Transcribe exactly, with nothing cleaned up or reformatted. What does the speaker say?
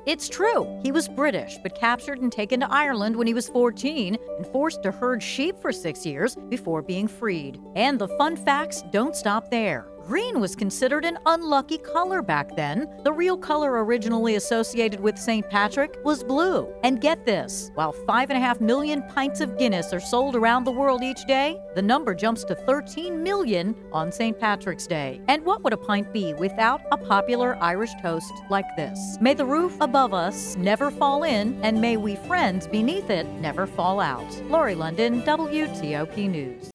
It's true. He was British, but captured and taken to Ireland when he was fourteen and forced to herd sheep for six years before being freed. And the fun facts don't stop there. Green was considered an unlucky color back then. The real color originally associated with Saint Patrick was blue. And get this, while five and a half million pints of Guinness are sold around the world each day, the number jumps to thirteen million on Saint Patrick's Day. And what would a pint be without a popular Irish toast like this? May the roof above us never fall in, and may we friends beneath it never fall out. Lori London, W T O P News.